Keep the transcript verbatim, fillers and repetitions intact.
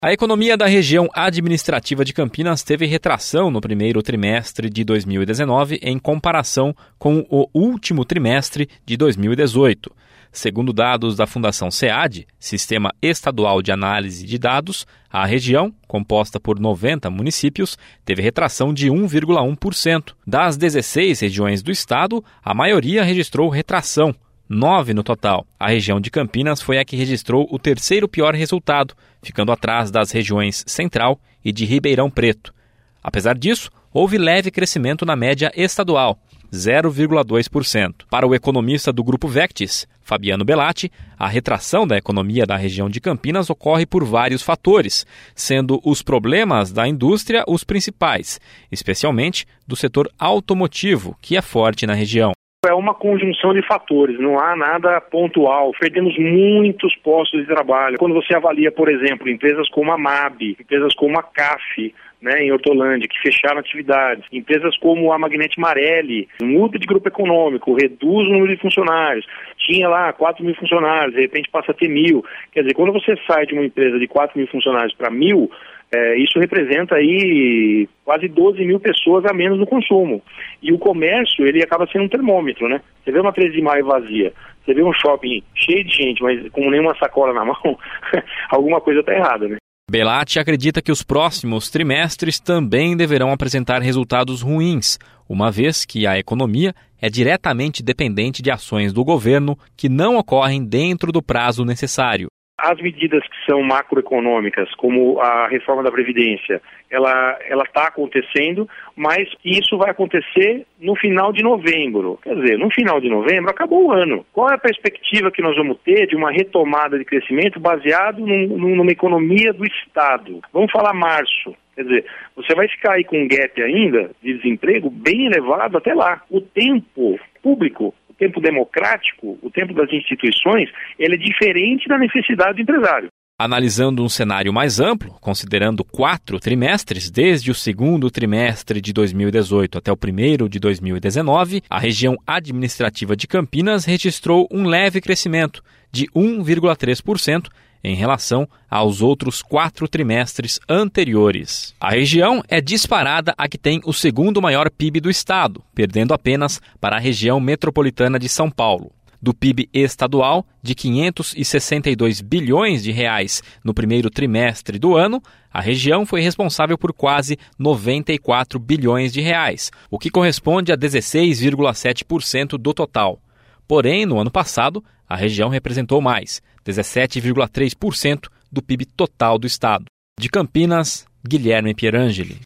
A economia da região administrativa de Campinas teve retração no primeiro trimestre de dois mil e dezenove em comparação com o último trimestre de dois mil e dezoito. Segundo dados da Fundação SEAD, Sistema Estadual de Análise de Dados, a região, composta por noventa municípios, teve retração de um vírgula um por cento. Das dezesseis regiões do estado, a maioria registrou retração, nove no total. A região de Campinas foi a que registrou o terceiro pior resultado, ficando atrás das regiões Central e de Ribeirão Preto. Apesar disso, houve leve crescimento na média estadual, zero vírgula dois por cento. Para o economista do Grupo Vectis, Fabiano Belatti, a retração da economia da região de Campinas ocorre por vários fatores, sendo os problemas da indústria os principais, especialmente do setor automotivo, que é forte na região. É uma conjunção de fatores, não há nada pontual. Perdemos muitos postos de trabalho. Quando você avalia, por exemplo, empresas como a M A B, empresas como a C A F, né, em Hortolândia, que fecharam atividades, empresas como a Magnete Marelli, muda de grupo econômico, reduz o número de funcionários, tinha lá quatro mil funcionários, de repente passa a ter mil. Quer dizer, quando você sai de uma empresa de quatro mil funcionários para mil, É, isso representa aí quase doze mil pessoas a menos no consumo. E o comércio, ele acaba sendo um termômetro, né? Você vê uma treze de maio vazia, você vê um shopping cheio de gente, mas com nenhuma sacola na mão, alguma coisa está errada, né? Belatti acredita que os próximos trimestres também deverão apresentar resultados ruins, uma vez que a economia é diretamente dependente de ações do governo que não ocorrem dentro do prazo necessário. As medidas que são macroeconômicas, como a reforma da Previdência, ela ela está acontecendo, mas isso vai acontecer no final de novembro. Quer dizer, no final de novembro acabou o ano. Qual é a perspectiva que nós vamos ter de uma retomada de crescimento baseado num, numa economia do Estado? Vamos falar março. Quer dizer, você vai ficar aí com um gap ainda de desemprego bem elevado até lá. O tempo público, o tempo democrático, o tempo das instituições, ele é diferente da necessidade do empresário. Analisando um cenário mais amplo, considerando quatro trimestres, desde o segundo trimestre de dois mil e dezoito até o primeiro de dois mil e dezenove, a região administrativa de Campinas registrou um leve crescimento de um vírgula três por cento em relação aos outros quatro trimestres anteriores. A região é disparada a que tem o segundo maior P I B do estado, perdendo apenas para a região metropolitana de São Paulo. Do P I B estadual, de quinhentos e sessenta e dois bilhões de reais no primeiro trimestre do ano, a região foi responsável por quase noventa e quatro bilhões de reais, o que corresponde a dezesseis vírgula sete por cento do total. Porém, no ano passado, a região representou mais, dezessete vírgula três por cento do P I B total do estado. De Campinas, Guilherme Pierangeli.